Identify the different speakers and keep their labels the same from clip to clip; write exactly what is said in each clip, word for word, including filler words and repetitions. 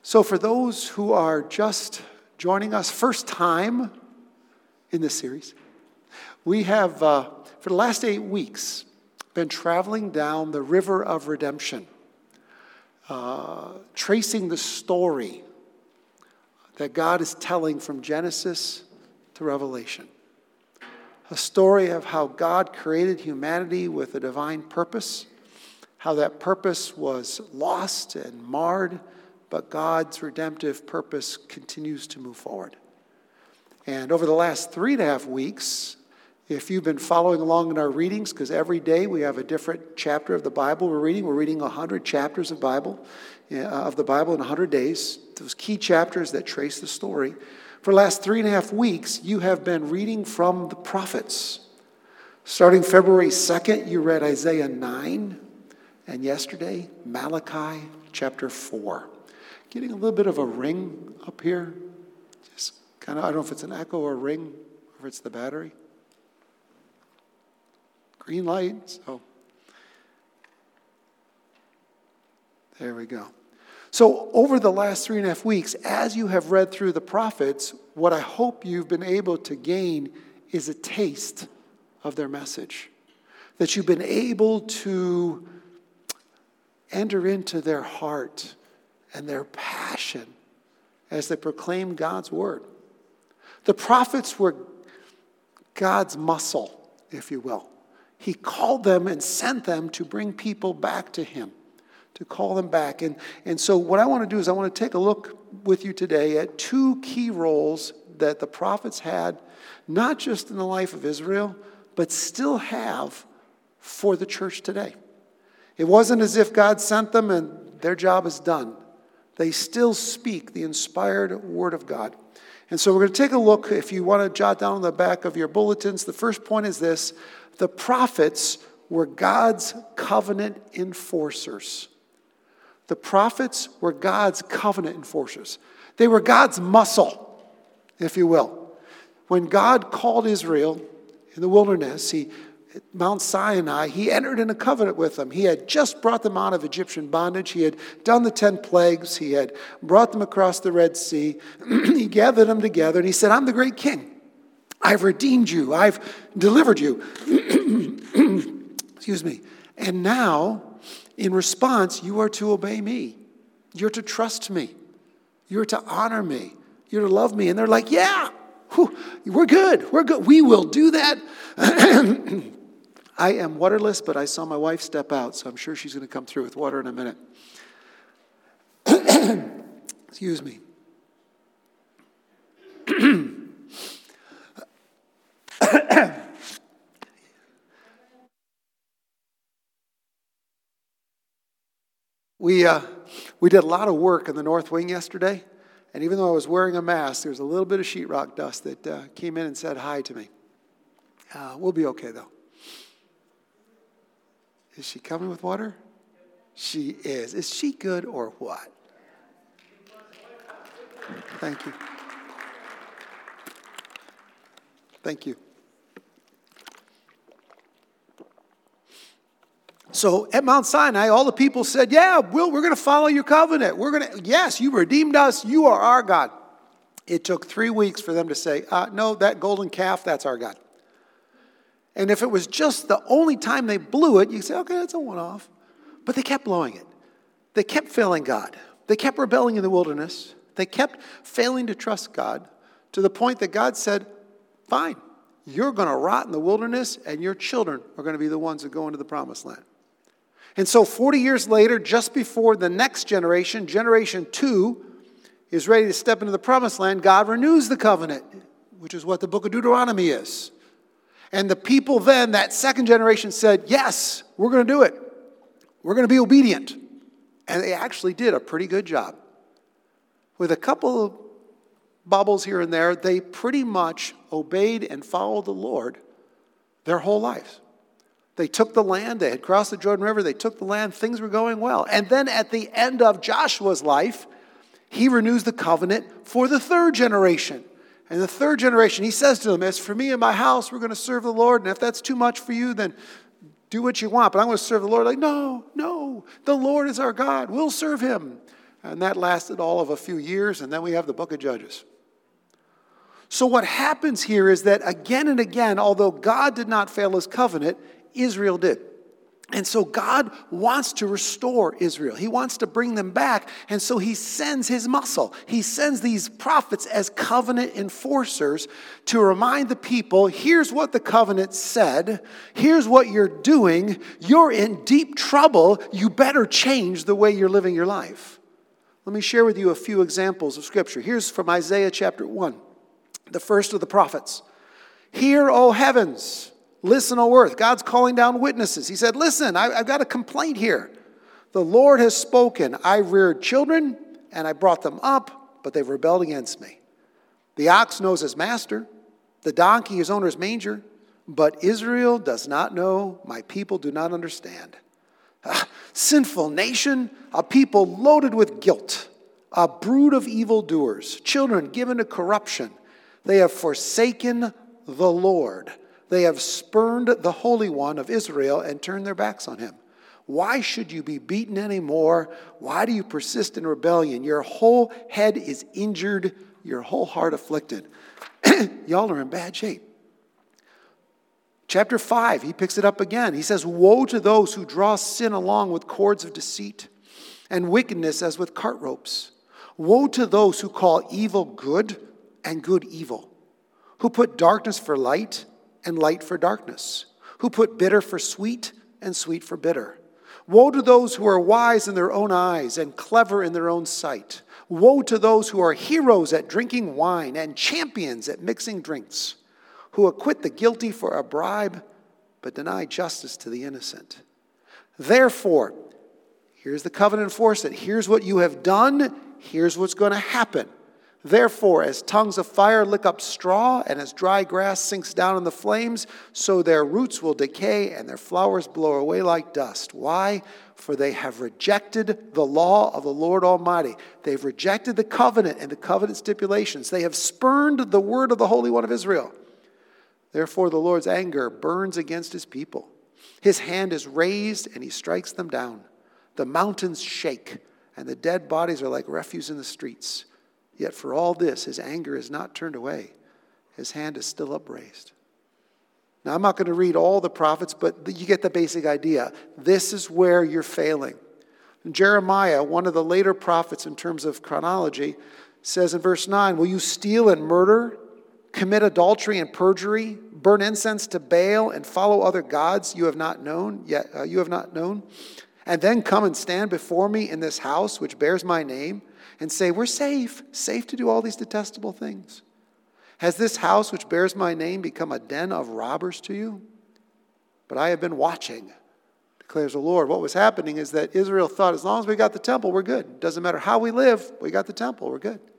Speaker 1: So for those who are just joining us first time in this series, we have, uh, for the last eight weeks, been traveling down the river of redemption, uh, tracing the story that God is telling from Genesis to Revelation. A story of how God created humanity with a divine purpose, how that purpose was lost and marred, but God's redemptive purpose continues to move forward. And over the last three and a half weeks, if you've been following along in our readings, because every day we have a different chapter of the Bible we're reading. We're reading one hundred chapters of Bible, uh, of the Bible in one hundred days. Those key chapters that trace the story. For the last three and a half weeks, you have been reading from the prophets. Starting February second, you read Isaiah nine, and yesterday, Malachi chapter four. Getting a little bit of a ring up here. Just kind of, I don't know if it's an echo or a ring, or if it's the battery. Green light, so there we go. So over the last three and a half weeks, as you have read through the prophets, what I hope you've been able to gain is a taste of their message. That you've been able to enter into their heart and their passion as they proclaim God's word. The prophets were God's muscle, if you will. He called them and sent them to bring people back to him, to call them back. And, and so what I want to do is I want to take a look with you today at two key roles that the prophets had, not just in the life of Israel, but still have for the church today. It wasn't as if God sent them and their job is done. They still speak the inspired word of God. And so we're going to take a look, if you want to jot down on the back of your bulletins, the first point is this: the prophets were God's covenant enforcers. The prophets were God's covenant enforcers. They were God's muscle, if you will. When God called Israel in the wilderness, he, at Mount Sinai, he entered in a covenant with them. He had just brought them out of Egyptian bondage. He had done the ten plagues. He had brought them across the Red Sea. He gathered them together and he said, I'm the great king. I've redeemed you. I've delivered you. Excuse me. And now, in response, you are to obey me. You're to trust me. You're to honor me. You're to love me. And they're like, yeah, whew, we're good. We're good. We will do that. I am waterless, but I saw my wife step out, so I'm sure she's going to come through with water in a minute. Excuse me. We uh, we did a lot of work in the North Wing yesterday, and even though I was wearing a mask, there was a little bit of sheetrock dust that uh, came in and said hi to me. Uh, we'll be okay, though. Is she coming with water? She is. Is she good or what? Thank you. Thank you. So at Mount Sinai, all the people said, yeah, we'll, we're going to follow your covenant. We're going to, yes, you redeemed us. You are our God. It took three weeks for them to say, uh, no, that golden calf, that's our God. And if it was just the only time they blew it, you say, okay, that's a one-off. But they kept blowing it. They kept failing God. They kept rebelling in the wilderness. They kept failing to trust God to the point that God said, fine, you're going to rot in the wilderness and your children are going to be the ones that go into the promised land. And so forty years later, just before the next generation, generation two, is ready to step into the promised land, God renews the covenant, which is what the book of Deuteronomy is. And the people then, that second generation said, yes, we're going to do it. We're going to be obedient. And they actually did a pretty good job. With a couple of bubbles here and there, they pretty much obeyed and followed the Lord their whole lives. They took the land. They had crossed the Jordan River. They took the land. Things were going well. And then at the end of Joshua's life, he renews the covenant for the third generation. And the third generation, he says to them, as for me and my house, we're going to serve the Lord. And if that's too much for you, then do what you want. But I'm going to serve the Lord. Like, no, no, the Lord is our God. We'll serve him. And that lasted all of a few years, and then we have the book of Judges. So what happens here is that again and again, although God did not fail his covenant, Israel did. And so God wants to restore Israel. He wants to bring them back. And so he sends his muscle. He sends these prophets as covenant enforcers to remind the people, here's what the covenant said. Here's what you're doing. You're in deep trouble. You better change the way you're living your life. Let me share with you a few examples of Scripture. Here's from Isaiah chapter one, the first of the prophets. Hear, O heavens. Listen, O earth. God's calling down witnesses. He said, listen, I, I've got a complaint here. The Lord has spoken. I reared children, and I brought them up, but they've rebelled against me. The ox knows his master. The donkey his owner's manger. But Israel does not know. My people do not understand. Ah, sinful nation, a people loaded with guilt. A brood of evildoers. Children given to corruption. They have forsaken the Lord. They have spurned the Holy One of Israel and turned their backs on him. Why should you be beaten anymore? Why do you persist in rebellion? Your whole head is injured, your whole heart afflicted. Y'all are in bad shape. Chapter five, he picks it up again. He says, woe to those who draw sin along with cords of deceit and wickedness as with cart ropes. Woe to those who call evil good and good evil, who put darkness for light and light for darkness, who put bitter for sweet and sweet for bitter. Woe to those who are wise in their own eyes and clever in their own sight. Woe to those who are heroes at drinking wine and champions at mixing drinks, who acquit the guilty for a bribe but deny justice to the innocent. Therefore, here's the covenant enforcement. Here's what you have done. Here's what's going to happen. Therefore, as tongues of fire lick up straw, and as dry grass sinks down in the flames, so their roots will decay and their flowers blow away like dust. Why? For they have rejected the law of the Lord Almighty. They've rejected the covenant and the covenant stipulations. They have spurned the word of the Holy One of Israel. Therefore, the Lord's anger burns against his people. His hand is raised, and he strikes them down. The mountains shake, and the dead bodies are like refuse in the streets. Yet for all this, his anger is not turned away. His hand is still upraised. Now, I'm not going to read all the prophets, but you get the basic idea. This is where you're failing. Jeremiah, one of the later prophets in terms of chronology, says in verse nine, will you steal and murder, commit adultery and perjury, burn incense to Baal, and follow other gods you have not known, yet uh, you have not known, and then come and stand before me in this house which bears my name, and say, we're safe, safe to do all these detestable things? Has this house which bears my name become a den of robbers to you? But I have been watching, declares the Lord. What was happening is that Israel thought, as long as we got the temple, we're good. Doesn't matter how we live, we got the temple, we're good.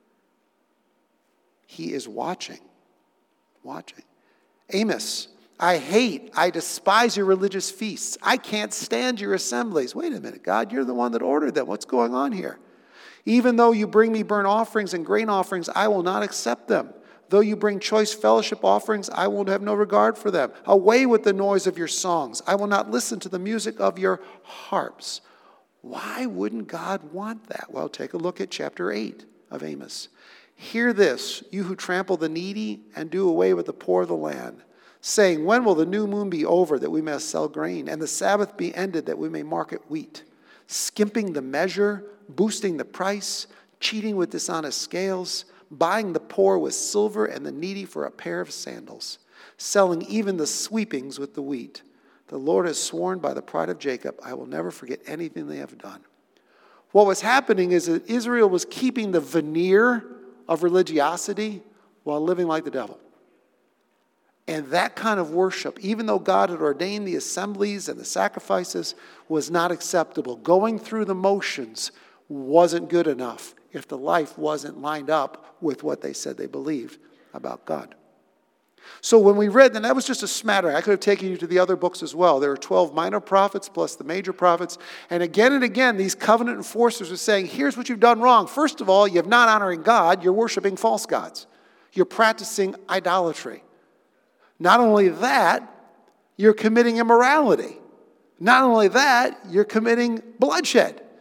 Speaker 1: He is watching, watching. Amos, I hate, I despise your religious feasts. I can't stand your assemblies. Wait a minute, God, you're the one that ordered them. What's going on here? Even though you bring me burnt offerings and grain offerings, I will not accept them. Though you bring choice fellowship offerings, I will have no regard for them. Away with the noise of your songs. I will not listen to the music of your harps. Why wouldn't God want that? Well, take a look at chapter eight of Amos. Hear this, you who trample the needy and do away with the poor of the land, saying, when will the new moon be over that we may sell grain, and the Sabbath be ended that we may market wheat? Skimping the measure, boosting the price, cheating with dishonest scales, buying the poor with silver and the needy for a pair of sandals, selling even the sweepings with the wheat. The Lord has sworn by the pride of Jacob, I will never forget anything they have done. What was happening is that Israel was keeping the veneer of religiosity while living like the devil. And that kind of worship, even though God had ordained the assemblies and the sacrifices, was not acceptable. Going through the motions wasn't good enough if the life wasn't lined up with what they said they believed about God. So when we read, and that was just a smattering. I could have taken you to the other books as well. There were twelve minor prophets plus the major prophets. And again and again, these covenant enforcers are saying, here's what you've done wrong. First of all, you're not honoring God. You're worshiping false gods. You're practicing idolatry. Not only that, you're committing immorality. Not only that, you're committing bloodshed.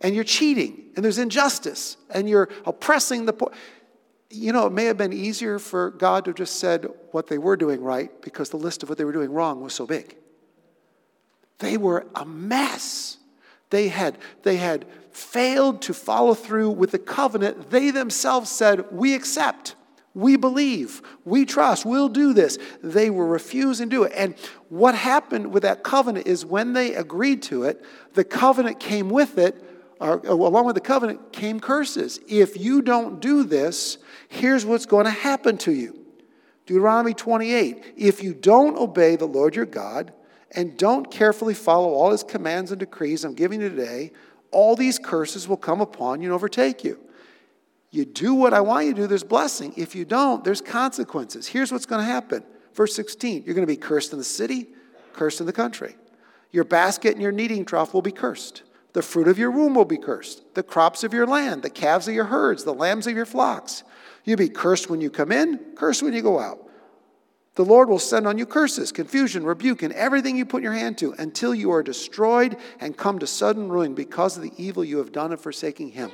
Speaker 1: and you're cheating, and there's injustice, and you're oppressing the poor. You know, it may have been easier for God to have just said what they were doing right because the list of what they were doing wrong was so big. They were a mess. They had, they had failed to follow through with the covenant. They themselves said, we accept, we believe, we trust, we'll do this. They were refusing to do it. And what happened with that covenant is when they agreed to it, the covenant came with it, or along with the covenant came curses. If you don't do this, here's what's going to happen to you. Deuteronomy twenty-eight, if you don't obey the Lord your God and don't carefully follow all his commands and decrees I'm giving you today, all these curses will come upon you and overtake you. You do what I want you to do, there's blessing. If you don't, there's consequences. Here's what's going to happen. Verse sixteen, you're going to be cursed in the city, cursed in the country. Your basket and your kneading trough will be cursed. The fruit of your womb will be cursed. The crops of your land, the calves of your herds, the lambs of your flocks. You'll be cursed when you come in, cursed when you go out. The Lord will send on you curses, confusion, rebuke, and everything you put your hand to until you are destroyed and come to sudden ruin because of the evil you have done in forsaking him.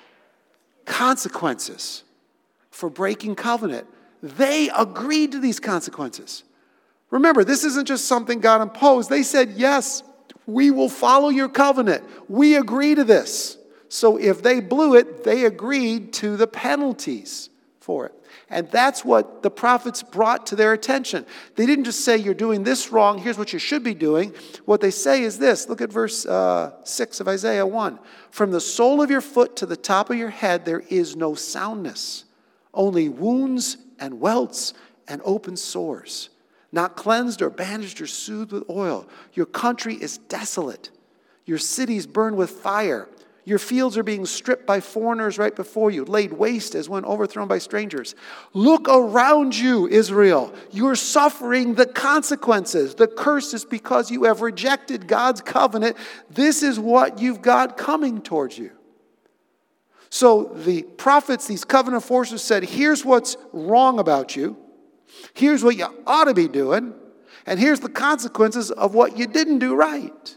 Speaker 1: Consequences for breaking covenant. They agreed to these consequences. Remember, this isn't just something God imposed. They said, yes, we will follow your covenant. We agree to this. So if they blew it, they agreed to the penalties for it. And that's what the prophets brought to their attention. They didn't just say, you're doing this wrong, here's what you should be doing. What they say is this. Look at verse uh, six of Isaiah one. From the sole of your foot to the top of your head, there is no soundness, only wounds and welts and open sores, not cleansed or bandaged or soothed with oil. Your country is desolate. Your cities burn with fire. Your fields are being stripped by foreigners right before you, laid waste as when overthrown by strangers. Look around you, Israel. You're suffering the consequences. The curse is because you have rejected God's covenant. This is what you've got coming towards you. So the prophets, these covenant forces said, here's what's wrong about you. Here's what you ought to be doing. And here's the consequences of what you didn't do right.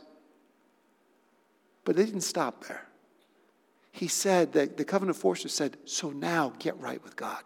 Speaker 1: But they didn't stop there. He said that the covenant forces said, so now get right with God.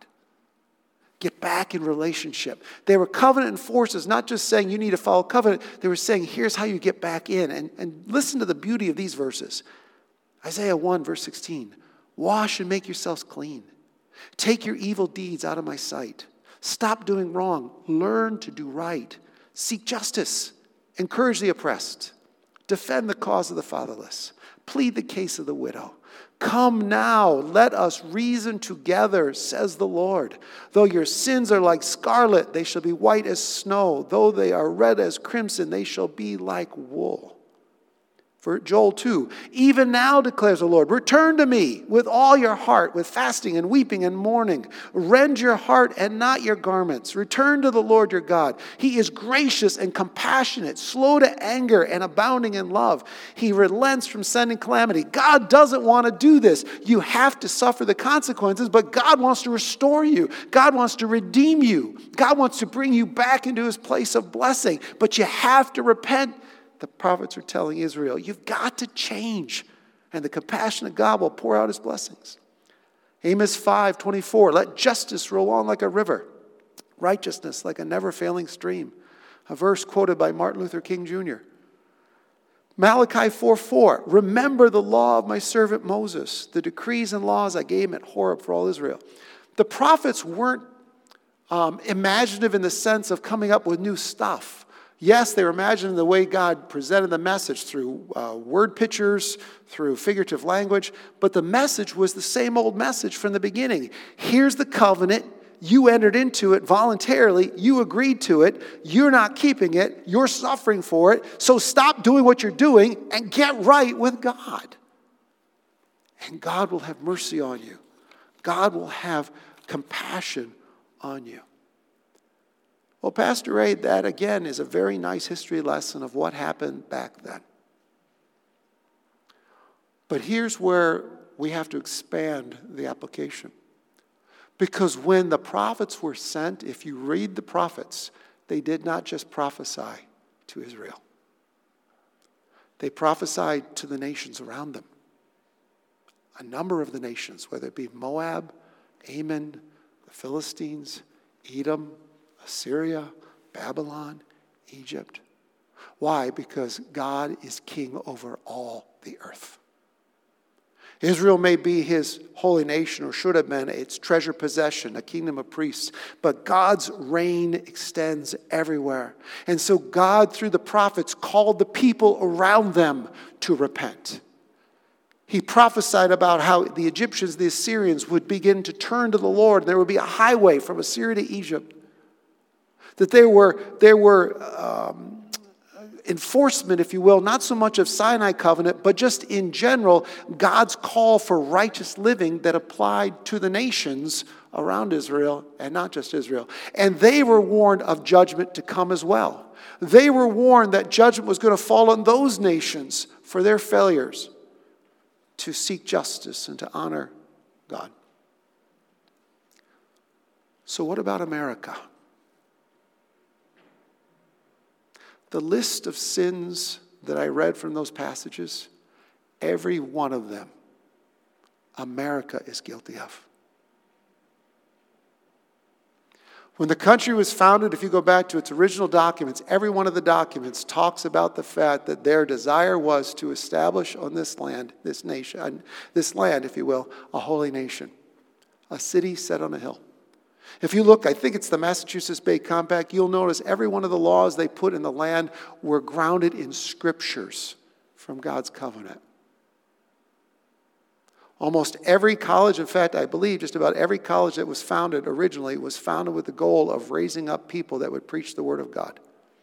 Speaker 1: Get back in relationship. They were covenant forces, not just saying you need to follow covenant. They were saying, here's how you get back in. And, and listen to the beauty of these verses. Isaiah one, verse sixteen. Wash and make yourselves clean. Take your evil deeds out of my sight. Stop doing wrong. Learn to do right. Seek justice. Encourage the oppressed. Defend the cause of the fatherless. Plead the case of the widow. Come now, let us reason together, says the Lord. Though your sins are like scarlet, they shall be white as snow. Though they are red as crimson, they shall be like wool. For Joel two, even now declares the Lord, return to me with all your heart, with fasting and weeping and mourning. Rend your heart and not your garments. Return to the Lord your God. He is gracious and compassionate, slow to anger and abounding in love. He relents from sending calamity. God doesn't want to do this. You have to suffer the consequences, but God wants to restore you. God wants to redeem you. God wants to bring you back into his place of blessing, but you have to repent. The prophets are telling Israel, you've got to change, and the compassion of God will pour out his blessings. Amos five twenty-four, let justice roll on like a river, righteousness like a never-failing stream. A verse quoted by Martin Luther King Junior Malachi four four, remember the law of my servant Moses, the decrees and laws I gave him at Horeb for all Israel. The prophets weren't um, imaginative in the sense of coming up with new stuff. Yes, they were imagining the way God presented the message through uh, word pictures, through figurative language, but the message was the same old message from the beginning. Here's the covenant. You entered into it voluntarily. You agreed to it. You're not keeping it. You're suffering for it. So stop doing what you're doing and get right with God. And God will have mercy on you. God will have compassion on you. Well, Pastor Ray, that again is a very nice history lesson of what happened back then. But here's where we have to expand the application. Because when the prophets were sent, if you read the prophets, they did not just prophesy to Israel. They prophesied to the nations around them. a number of the nations, whether it be Moab, Ammon, the Philistines, Edom, Assyria, Babylon, Egypt. Why? Because God is king over all the earth. Israel may be his holy nation, or should have been its treasure possession, a kingdom of priests, but God's reign extends everywhere. And so God, through the prophets, called the people around them to repent. He prophesied about how the Egyptians, the Assyrians, would begin to turn to the Lord. There would be a highway from Assyria to Egypt. That there were, there were um, enforcement, if you will, not so much of Sinai covenant, but just in general, God's call for righteous living that applied to the nations around Israel, and not just Israel. And they were warned of judgment to come as well. They were warned that judgment was going to fall on those nations for their failures to seek justice and to honor God. So what about America? The list of sins that I read from those passages, every one of them, America is guilty of. When the country was founded, if you go back to its original documents, every one of the documents talks about the fact that their desire was to establish on this land, this nation, this land, if you will, a holy nation, a city set on a hill. If you look, I think it's the Massachusetts Bay Compact, you'll notice every one of the laws they put in the land were grounded in scriptures from God's covenant. Almost every college, in fact, I believe just about every college that was founded originally was founded with the goal of raising up people that would preach the Word of God.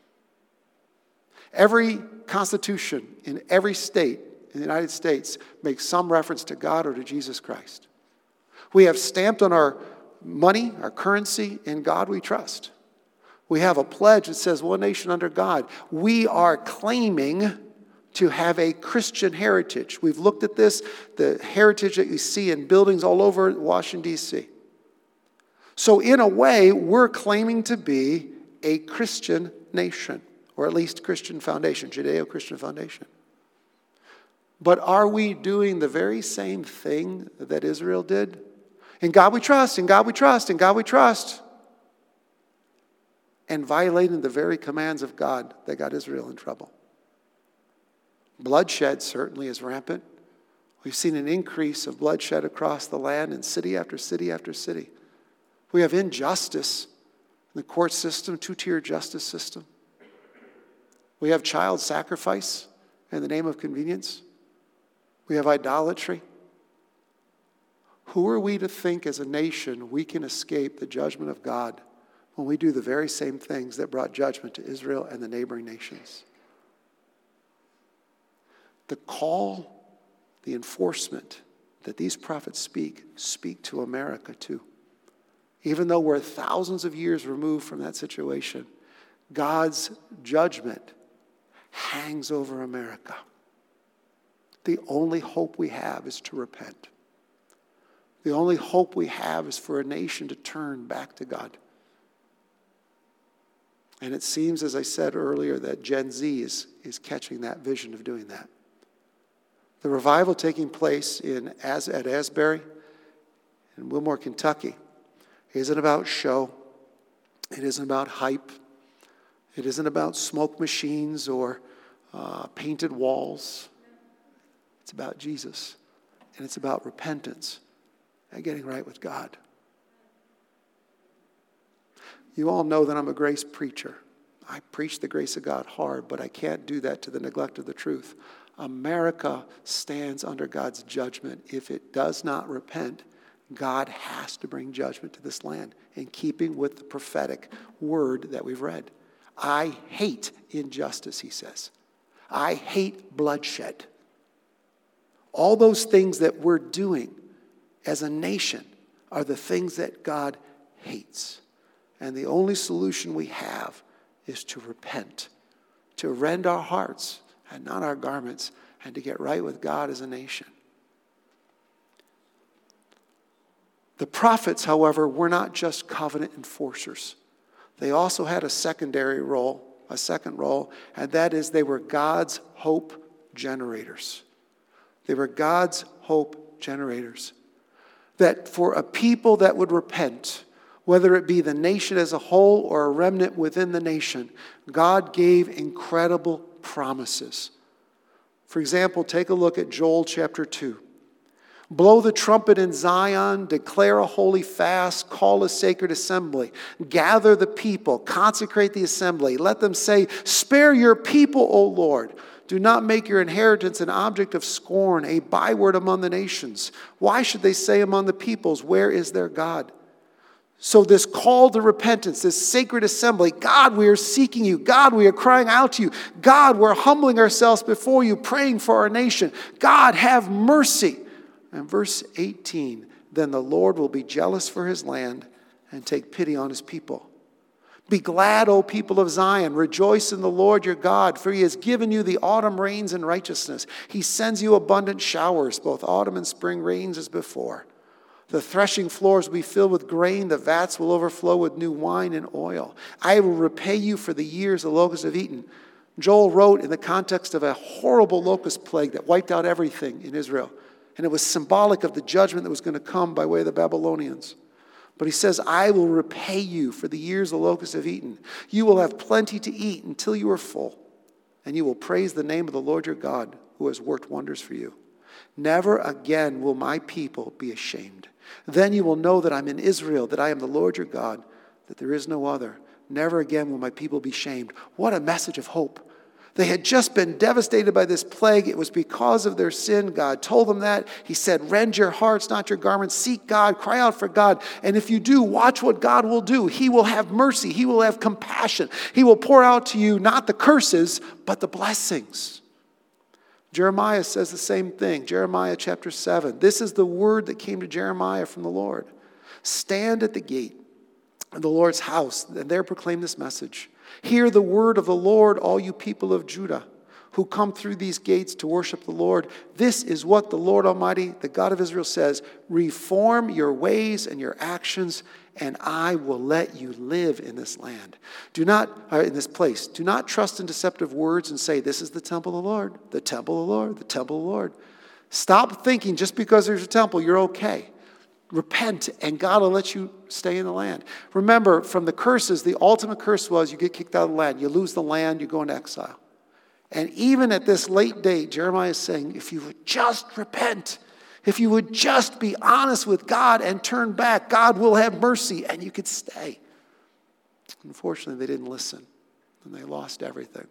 Speaker 1: Every constitution in every state in the United States makes some reference to God or to Jesus Christ. We have stamped on our money, our currency, in God we trust. We have a pledge that says one nation under God. We are claiming to have a Christian heritage. We've looked at this, the heritage that you see in buildings all over Washington, D C. So in a way, we're claiming to be a Christian nation, or at least Christian foundation, Judeo-Christian foundation. But are we doing the very same thing that Israel did? In God we trust, in God we trust, in God we trust. And violating the very commands of God that got Israel in trouble. Bloodshed certainly is rampant. We've seen an increase of bloodshed across the land in city after city after city. We have injustice in the court system, two-tier justice system. We have child sacrifice in the name of convenience. We have idolatry. Who are we to think as a nation we can escape the judgment of God when we do the very same things that brought judgment to Israel and the neighboring nations? The call, the enforcement that these prophets speak, speak to America too. Even though we're thousands of years removed from that situation, God's judgment hangs over America. The only hope we have is to repent. The only hope we have is for a nation to turn back to God. And it seems, as I said earlier, that Gen Z is, is catching that vision of doing that. The revival taking place in As, at Asbury in Wilmore, Kentucky, isn't about show. It isn't about hype. It isn't about smoke machines or uh, painted walls. It's about Jesus. And it's about repentance and getting right with God. You all know that I'm a grace preacher. I preach the grace of God hard, but I can't do that to the neglect of the truth. America stands under God's judgment. If it does not repent, God has to bring judgment to this land in keeping with the prophetic word that we've read. I hate injustice, he says. I hate bloodshed. All those things that we're doing as a nation are the things that God hates. And the only solution we have is to repent, to rend our hearts and not our garments, and to get right with God as a nation. The prophets, however, were not just covenant enforcers. They also had a secondary role, a second role, and that is they were God's hope generators. They were God's hope generators. That for a people that would repent, whether it be the nation as a whole or a remnant within the nation, God gave incredible promises. For example, take a look at Joel chapter two. Blow the trumpet in Zion, declare a holy fast, call a sacred assembly. Gather the people, consecrate the assembly. Let them say, spare your people, O Lord. Do not make your inheritance an object of scorn, a byword among the nations. Why should they say among the peoples, where is their God? So this call to repentance, this sacred assembly, God, we are seeking you. God, we are crying out to you. God, we're humbling ourselves before you, praying for our nation. God, have mercy. And verse eighteen, then the Lord will be jealous for his land and take pity on his people. Be glad, O people of Zion. Rejoice in the Lord your God, for he has given you the autumn rains in righteousness. He sends you abundant showers, both autumn and spring rains as before. The threshing floors will be filled with grain. The vats will overflow with new wine and oil. I will repay you for the years the locusts have eaten. Joel wrote in the context of a horrible locust plague that wiped out everything in Israel. And it was symbolic of the judgment that was going to come by way of the Babylonians. But he says, I will repay you for the years the locusts have eaten. You will have plenty to eat until you are full. And you will praise the name of the Lord your God, who has worked wonders for you. Never again will my people be ashamed. Then you will know that I'm in Israel, that I am the Lord your God, that there is no other. Never again will my people be shamed. What a message of hope. They had just been devastated by this plague. It was because of their sin. God told them that. He said, rend your hearts, not your garments. Seek God, cry out for God. And if you do, watch what God will do. He will have mercy. He will have compassion. He will pour out to you not the curses, but the blessings. Jeremiah says the same thing. Jeremiah chapter seven. This is the word that came to Jeremiah from the Lord. Stand at the gate of the Lord's house and there proclaim this message. Hear the word of the Lord, all you people of Judah, who come through these gates to worship the Lord. This is what the Lord Almighty, the God of Israel, says. Reform your ways and your actions, and I will let you live in this land. Do not, uh, in this place, do not trust in deceptive words and say, this is the temple of the Lord, the temple of the Lord, the temple of the Lord. Stop thinking just because there's a temple, you're okay. Repent, and God will let you stay in the land. Remember, from the curses, the ultimate curse was you get kicked out of the land. You lose the land, you go into exile. And even at this late date, Jeremiah is saying, if you would just repent, if you would just be honest with God and turn back, God will have mercy, and you could stay. Unfortunately, they didn't listen, and they lost everything.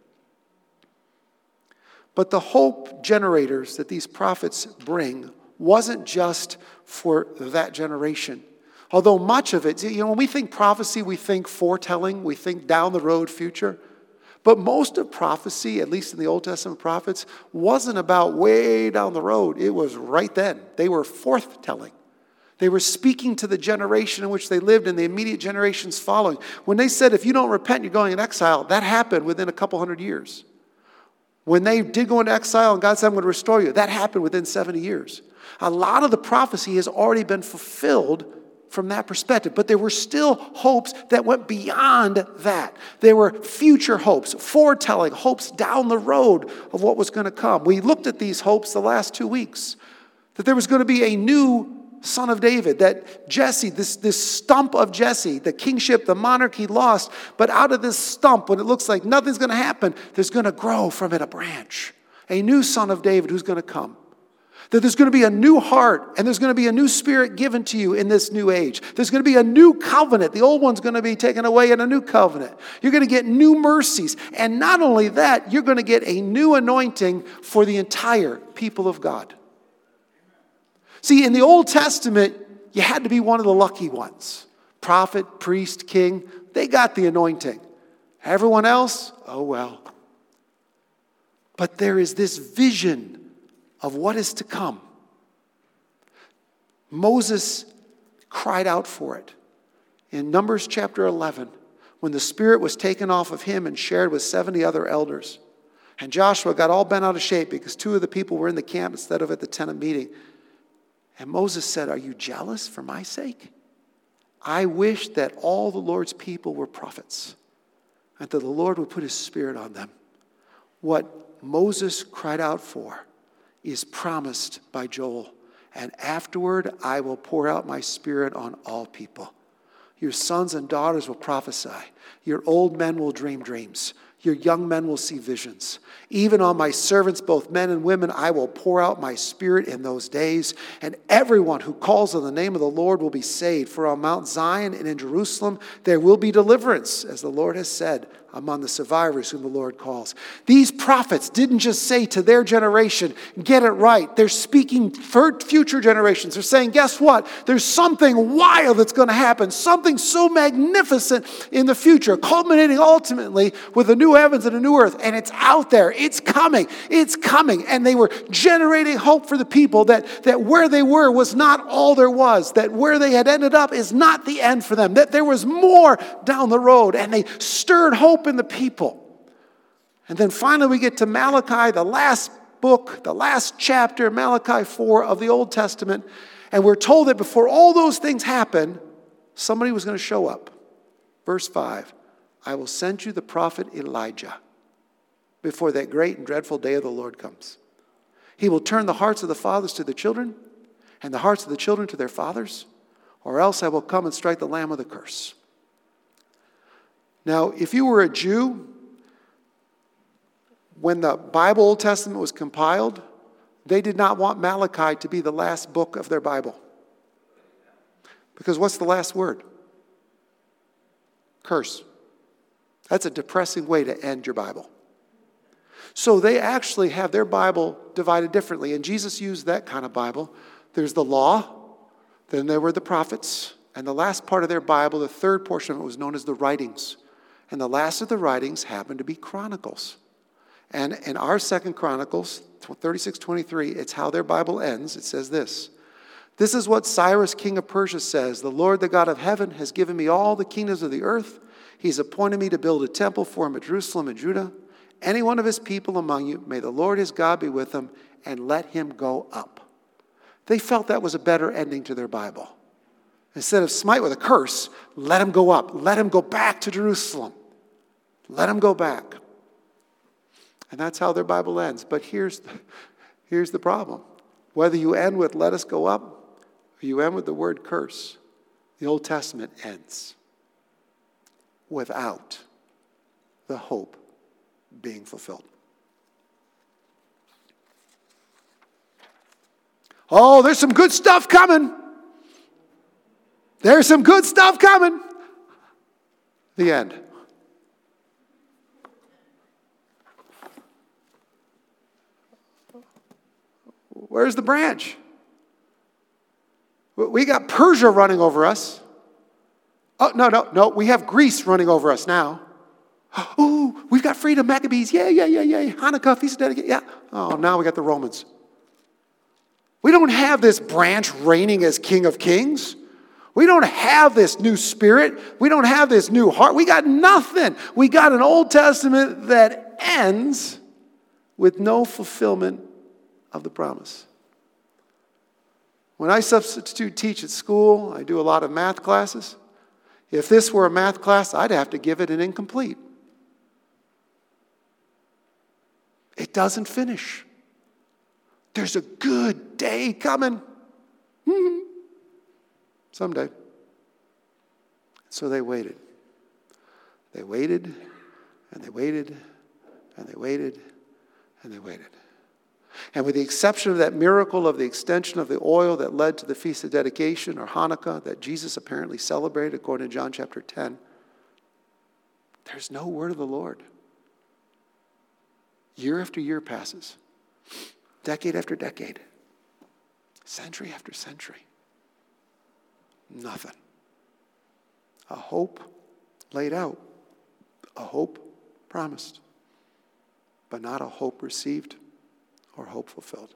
Speaker 1: But the hope generators that these prophets bring wasn't just for that generation. Although much of it, you know, when we think prophecy, we think foretelling, we think down the road future. But most of prophecy, at least in the Old Testament prophets, wasn't about way down the road. It was right then. They were forthtelling. They were speaking to the generation in which they lived and the immediate generations following. When they said, if you don't repent, you're going in exile, that happened within a couple hundred years. When they did go into exile and God said, I'm going to restore you, that happened within seventy years. A lot of the prophecy has already been fulfilled from that perspective. But there were still hopes that went beyond that. There were future hopes, foretelling, hopes down the road of what was going to come. We looked at these hopes the last two weeks. That there was going to be a new son of David, that Jesse, this, this stump of Jesse, the kingship, the monarchy lost, but out of this stump, when it looks like nothing's going to happen, there's going to grow from it a branch. A new son of David who's going to come. That there's going to be a new heart and there's going to be a new spirit given to you in this new age. There's going to be a new covenant. The old one's going to be taken away in a new covenant. You're going to get new mercies. And not only that, you're going to get a new anointing for the entire people of God. See, in the Old Testament, you had to be one of the lucky ones. Prophet, priest, king, they got the anointing. Everyone else, oh well. But there is this vision of what is to come. Moses cried out for it. In Numbers chapter eleven, when the Spirit was taken off of him and shared with seventy other elders. And Joshua got all bent out of shape because two of the people were in the camp instead of at the tent of meeting. And Moses said, are you jealous for my sake? I wish that all the Lord's people were prophets and that the Lord would put his Spirit on them. What Moses cried out for is promised by Joel. And afterward, I will pour out my Spirit on all people. Your sons and daughters will prophesy. Your old men will dream dreams. Your young men will see visions. Even on my servants, both men and women, I will pour out my Spirit in those days. And everyone who calls on the name of the Lord will be saved. For on Mount Zion and in Jerusalem, there will be deliverance, as the Lord has said, among the survivors whom the Lord calls. These prophets didn't just say to their generation, get it right. They're speaking for future generations. They're saying, guess what? There's something wild that's going to happen. Something so magnificent in the future, culminating ultimately with a new heavens and a new earth. And it's out there. It's coming. It's coming. And they were generating hope for the people that, that where they were was not all there was. That where they had ended up is not the end for them. That there was more down the road. And they stirred hope in the people. And then finally we get to Malachi, the last book, the last chapter, Malachi four of the Old Testament. And we're told that before all those things happen, somebody was going to show up. Verse five, I will send you the prophet Elijah before that great and dreadful day of the Lord comes. He will turn the hearts of the fathers to the children and the hearts of the children to their fathers, or else I will come and strike the land with a curse. Now, if you were a Jew, when the Bible Old Testament was compiled, they did not want Malachi to be the last book of their Bible. Because what's the last word? Curse. That's a depressing way to end your Bible. So they actually have their Bible divided differently. And Jesus used that kind of Bible. There's the law, then there were the prophets, and the last part of their Bible, the third portion of it, was known as the writings. And the last of the writings happened to be Chronicles. And in our second Chronicles, thirty-six twenty-three, it's how their Bible ends. It says this. This is what Cyrus, king of Persia, says. The Lord, the God of heaven, has given me all the kingdoms of the earth. He's appointed me to build a temple for him at Jerusalem and Judah. Any one of his people among you, may the Lord his God be with him, and let him go up. They felt that was a better ending to their Bible. Instead of smite with a curse, let him go up. Let him go back to Jerusalem. Let him go back. And that's how their Bible ends. But here's the, here's the problem. Whether you end with let us go up, or you end with the word curse, the Old Testament ends without the hope being fulfilled. Oh, there's some good stuff coming. There's some good stuff coming. The end. Where's the branch? We got Persia running over us. Oh, no, no, no. We have Greece running over us now. Oh, we've got freedom, Maccabees. Yeah, yeah, yeah, yeah. Hanukkah, Feast of Dedication. Yeah. Oh, now we got the Romans. We don't have this branch reigning as King of Kings. We don't have this new spirit. We don't have this new heart. We got nothing. We got an Old Testament that ends with no fulfillment of the promise. When I substitute teach at school, I do a lot of math classes. If this were a math class, I'd have to give it an incomplete. It doesn't finish. There's a good day coming. Mm-hmm. Someday. So they waited. They waited, and they waited, and they waited, and they waited. And with the exception of that miracle of the extension of the oil that led to the Feast of Dedication, or Hanukkah, that Jesus apparently celebrated according to John chapter ten, there's no word of the Lord. Year after year passes. Decade after decade. Century after century. Nothing. A hope laid out. A hope promised. But not a hope received or hope fulfilled.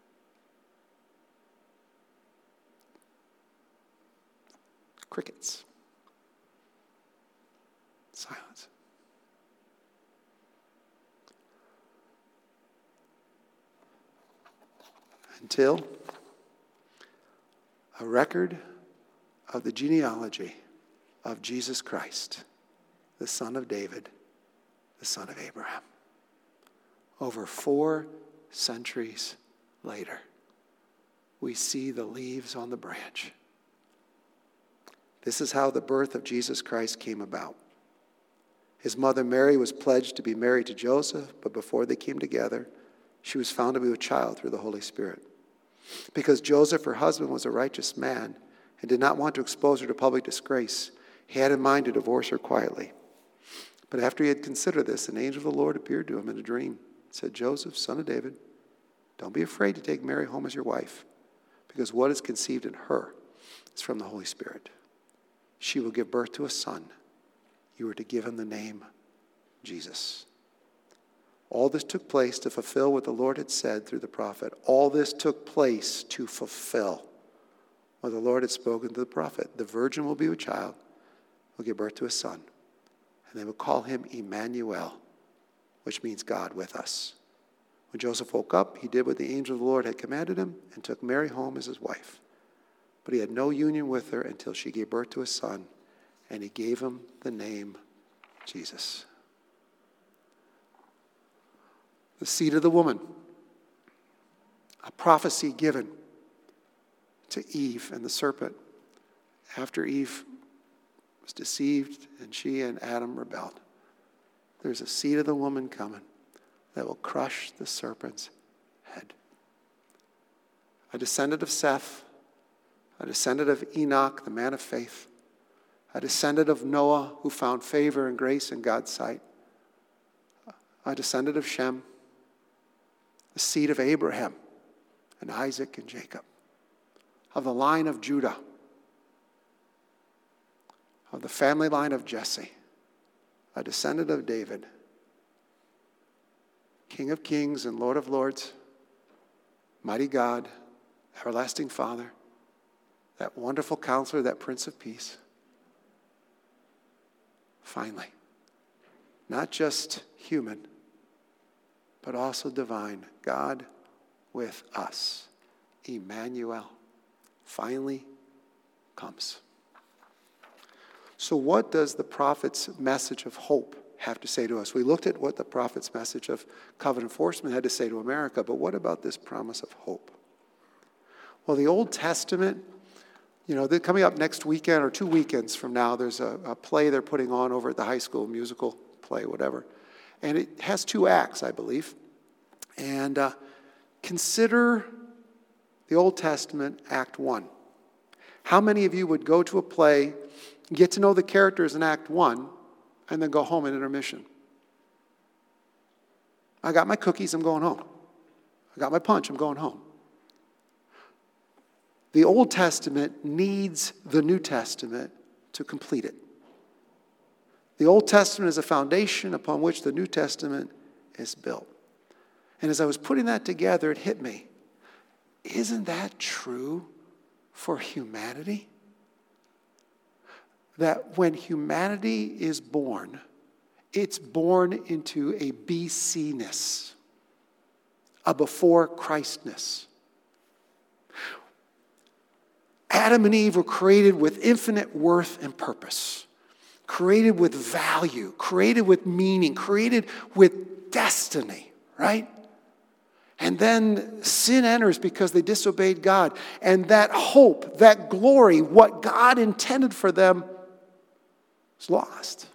Speaker 1: Crickets. Silence. Until a record of the genealogy of Jesus Christ, the son of David, the son of Abraham. Over four centuries later, we see the leaves on the branch. This is how the birth of Jesus Christ came about. His mother Mary was pledged to be married to Joseph, but before they came together, she was found to be with child through the Holy Spirit. Because Joseph, her husband, was a righteous man and did not want to expose her to public disgrace, he had in mind to divorce her quietly. But after he had considered this, an angel of the Lord appeared to him in a dream and said, Joseph, son of David, don't be afraid to take Mary home as your wife, because what is conceived in her is from the Holy Spirit. She will give birth to a son. You are to give him the name Jesus. All this took place to fulfill what the Lord had said through the prophet. All this took place to fulfill what the Lord had spoken to the prophet. The virgin will be with child, will give birth to a son, and they will call him Emmanuel, which means God with us. When Joseph woke up, he did what the angel of the Lord had commanded him and took Mary home as his wife. But he had no union with her until she gave birth to a son, and he gave him the name Jesus. The seed of the woman, a prophecy given to Eve and the serpent after Eve was deceived and she and Adam rebelled. There's a seed of the woman coming that will crush the serpent's head. A descendant of Seth, a descendant of Enoch, the man of faith, a descendant of Noah who found favor and grace in God's sight, a descendant of Shem, the seed of Abraham and Isaac and Jacob, of the line of Judah, of the family line of Jesse, a descendant of David, King of kings and Lord of lords, mighty God, everlasting Father, that wonderful counselor, that Prince of Peace. Finally, not just human, but also divine, God with us. Emmanuel finally comes. So what does the prophet's message of hope have to say to us? We looked at what the prophet's message of covenant enforcement had to say to America, but what about this promise of hope? Well, the Old Testament, you know, they're coming up next weekend or two weekends from now, there's a, a play they're putting on over at the high school, musical play, whatever. And it has two acts, I believe. And uh, consider the Old Testament, Act One. How many of you would go to a play, get to know the characters in Act One, and then go home at intermission? I got my cookies, I'm going home. I got my punch, I'm going home. The Old Testament needs the New Testament to complete it. The Old Testament is a foundation upon which the New Testament is built. And as I was putting that together, it hit me. Isn't that true for humanity? That when humanity is born, it's born into a B C-ness, a before Christness. Adam and Eve were created with infinite worth and purpose, created with value, created with meaning, created with destiny, right? And then sin enters because they disobeyed God. And that hope, that glory, what God intended for them is lost.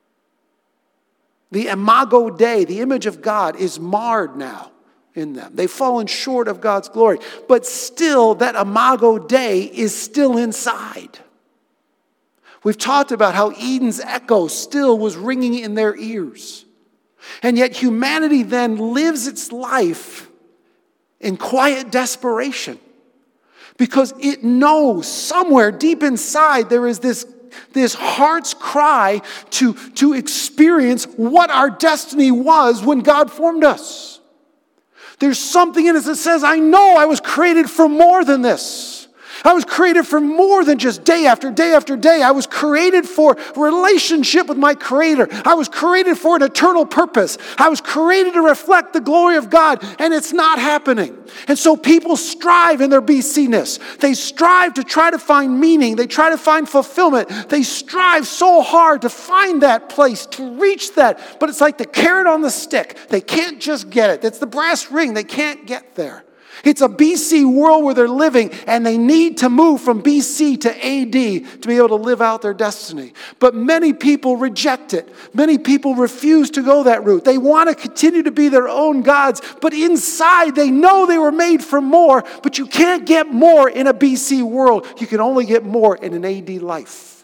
Speaker 1: The imago Dei, the image of God, is marred now in them. They've fallen short of God's glory. But still, that imago Dei is still inside. We've talked about how Eden's echo still was ringing in their ears. And yet humanity then lives its life in quiet desperation because it knows somewhere deep inside there is this, this heart's cry to, to experience what our destiny was when God formed us. There's something in us that says, I know I was created for more than this. I was created for more than just day after day after day. I was created for relationship with my Creator. I was created for an eternal purpose. I was created to reflect the glory of God, and it's not happening. And so people strive in their B C-ness. They strive to try to find meaning. They try to find fulfillment. They strive so hard to find that place, to reach that. But it's like the carrot on the stick. They can't just get it. It's the brass ring. They can't get there. It's a B C world where they're living, and they need to move from B C to A D to be able to live out their destiny. But many people reject it. Many people refuse to go that route. They want to continue to be their own gods, but inside they know they were made for more, but you can't get more in a B C world. You can only get more in an A D life.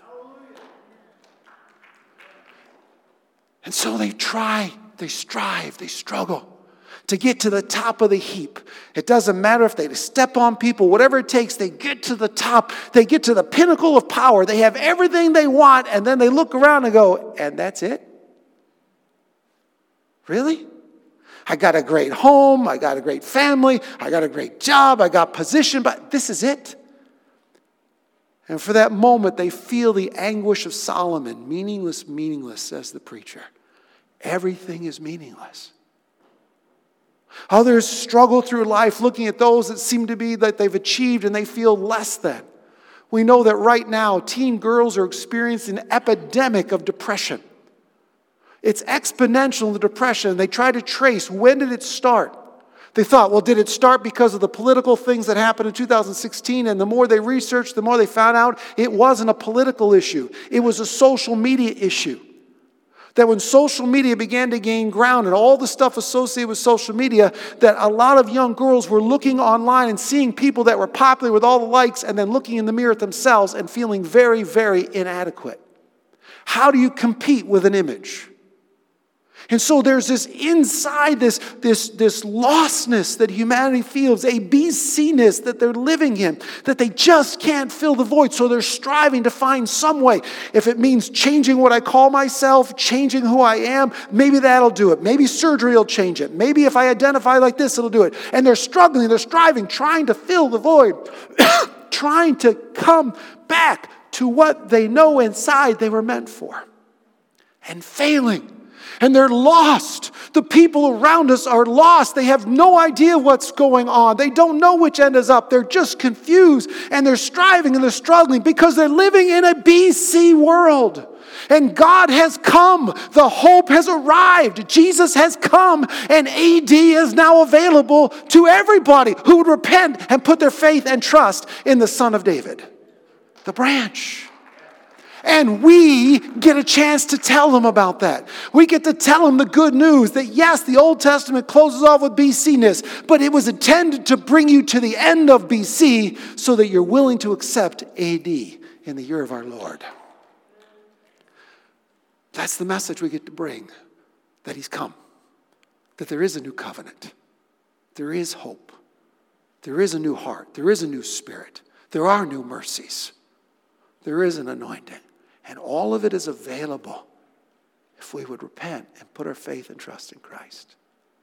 Speaker 1: And so they try, they strive, they struggle to get to the top of the heap. It doesn't matter if they step on people, whatever it takes, they get to the top. They get to the pinnacle of power. They have everything they want, and then they look around and go, and that's it? Really? I got a great home, I got a great family, I got a great job, I got position, but this is it? And for that moment, they feel the anguish of Solomon. Meaningless, meaningless, says the preacher. Everything is meaningless. Others struggle through life looking at those that seem to be that they've achieved and they feel less than. We know that right now, teen girls are experiencing an epidemic of depression. It's exponential, the depression. They try to trace, when did it start? They thought, well, did it start because of the political things that happened in two thousand sixteen? And the more they researched, the more they found out it wasn't a political issue. It was a social media issue. That when social media began to gain ground and all the stuff associated with social media, that a lot of young girls were looking online and seeing people that were popular with all the likes and then looking in the mirror at themselves and feeling very, very inadequate. How do you compete with an image? And so there's this inside, this, this, this lostness that humanity feels, a B C-ness that they're living in, that they just can't fill the void. So they're striving to find some way. If it means changing what I call myself, changing who I am, maybe that'll do it. Maybe surgery will change it. Maybe if I identify like this, it'll do it. And they're struggling, they're striving, trying to fill the void, trying to come back to what they know inside they were meant for, and failing. And they're lost. The people around us are lost. They have no idea what's going on. They don't know which end is up. They're just confused. And they're striving and they're struggling because they're living in a B C world. And God has come. The hope has arrived. Jesus has come. And A D is now available to everybody who would repent and put their faith and trust in the Son of David, the branch. And we get a chance to tell them about that. We get to tell them the good news that yes, the Old Testament closes off with B C-ness, but it was intended to bring you to the end of B C so that you're willing to accept A D in the year of our Lord. That's the message we get to bring, that he's come, that there is a new covenant, there is hope, there is a new heart, there is a new spirit, there are new mercies, there is an anointing. And all of it is available if we would repent and put our faith and trust in Christ.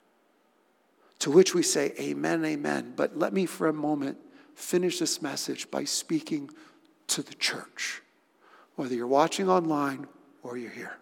Speaker 1: To which we say, amen, amen. But let me for a moment finish this message by speaking to the church. Whether you're watching online or you're here.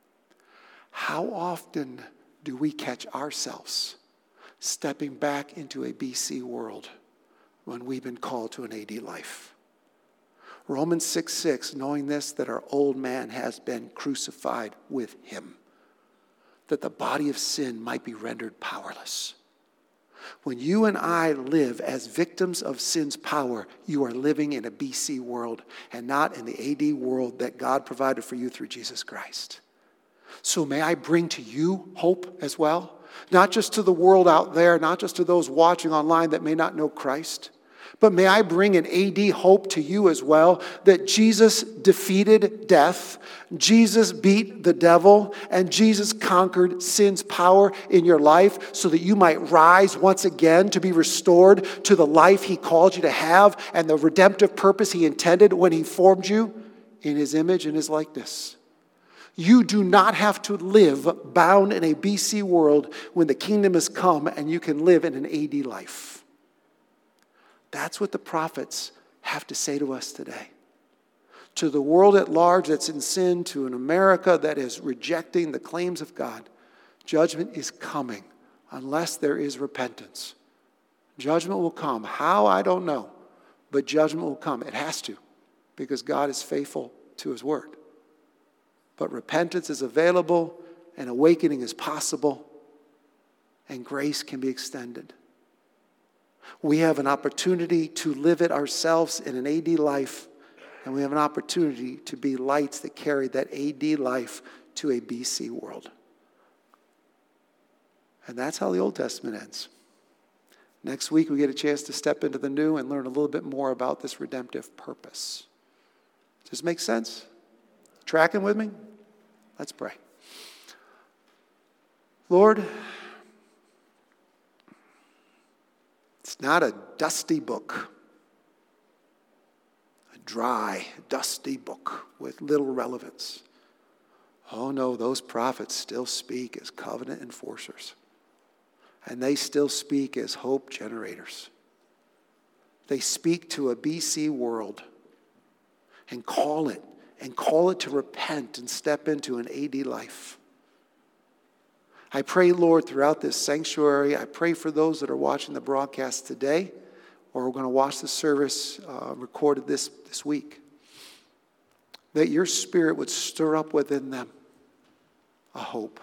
Speaker 1: How often do we catch ourselves stepping back into a B C world when we've been called to an A D life? Romans six six, knowing this, that our old man has been crucified with him, that the body of sin might be rendered powerless. When you and I live as victims of sin's power, you are living in a B C world and not in the A D world that God provided for you through Jesus Christ. So may I bring to you hope as well, not just to the world out there, not just to those watching online that may not know Christ, but may I bring an A D hope to you as well, that Jesus defeated death, Jesus beat the devil, and Jesus conquered sin's power in your life so that you might rise once again to be restored to the life he called you to have and the redemptive purpose he intended when he formed you in his image and his likeness. You do not have to live bound in a B C world when the kingdom has come and you can live in an A D life. That's what the prophets have to say to us today. To the world at large that's in sin, to an America that is rejecting the claims of God, judgment is coming unless there is repentance. Judgment will come. How? I don't know. But judgment will come. It has to, because God is faithful to his word. But repentance is available, and awakening is possible, and grace can be extended. We have an opportunity to live it ourselves in an A D life, and we have an opportunity to be lights that carry that A D life to a B C world. And that's how the Old Testament ends. Next week, we get a chance to step into the new and learn a little bit more about this redemptive purpose. Does this make sense? Tracking with me? Let's pray. Lord, it's not a dusty book, a dry, dusty book with little relevance. Oh no, those prophets still speak as covenant enforcers. And they still speak as hope generators. They speak to a B C world and call it, and call it to repent and step into an A D life. I pray, Lord, throughout this sanctuary, I pray for those that are watching the broadcast today or are going to watch the service uh, recorded this, this week, that your Spirit would stir up within them a hope,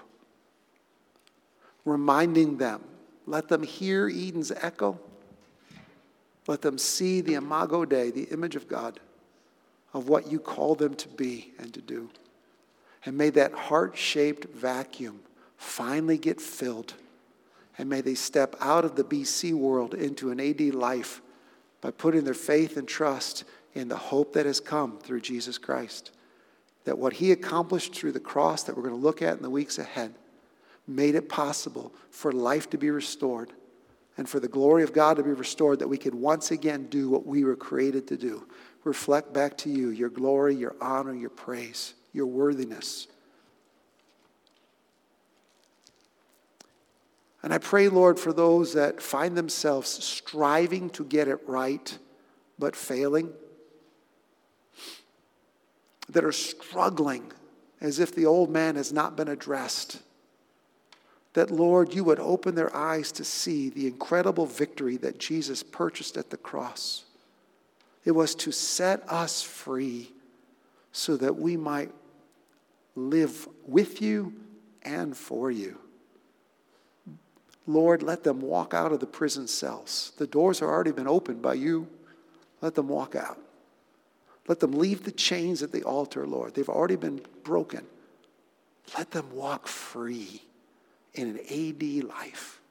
Speaker 1: reminding them, let them hear Eden's echo, let them see the Imago Dei, the image of God, of what you call them to be and to do. And may that heart-shaped vacuum finally get filled. And may they step out of the B C world into an A D life by putting their faith and trust in the hope that has come through Jesus Christ. That what he accomplished through the cross that we're going to look at in the weeks ahead made it possible for life to be restored and for the glory of God to be restored, that we could once again do what we were created to do. Reflect back to you your glory, your honor, your praise, your worthiness. And I pray, Lord, for those that find themselves striving to get it right, but failing, that are struggling as if the old man has not been addressed, that, Lord, you would open their eyes to see the incredible victory that Jesus purchased at the cross. It was to set us free so that we might live with you and for you. Lord, let them walk out of the prison cells. The doors have already been opened by you. Let them walk out. Let them leave the chains at the altar, Lord. They've already been broken. Let them walk free in an A D life.